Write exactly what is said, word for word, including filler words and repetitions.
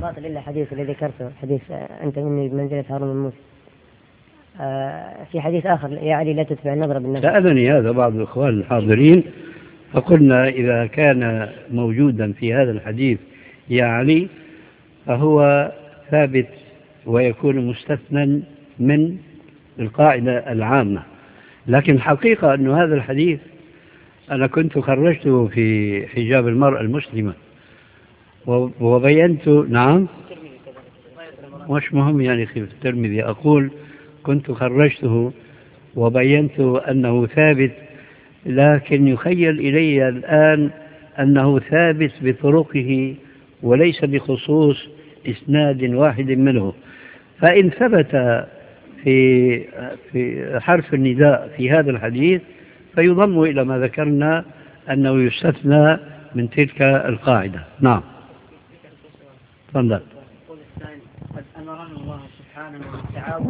باطل إلا حديث الذي ذكرته، حديث أنت مني بمنزلة هارون الموسى. آه في حديث آخر يا علي لا تتبع النظر بالنظر. سألني هذا بعض الإخوان الحاضرين فقلنا إذا كان موجودا في هذا الحديث يا علي فهو ثابت ويكون مستثنى من القاعدة العامة، لكن الحقيقة أن هذا الحديث أنا كنت خرجته في حجاب المرأة المسلمة وبينت. نعم مش مهم يعني في الترمذي، أقول كنت خرجته وبينت أنه ثابت، لكن يخيل إلي الآن أنه ثابت بطرقه وليس بخصوص إسناد واحد منه. فإن ثبت في في حرف النداء في هذا الحديث فيضم إلى ما ذكرنا أنه يستثنى من تلك القاعدة. نعم تفضل. قد أمرنا الله سبحانه وتعالى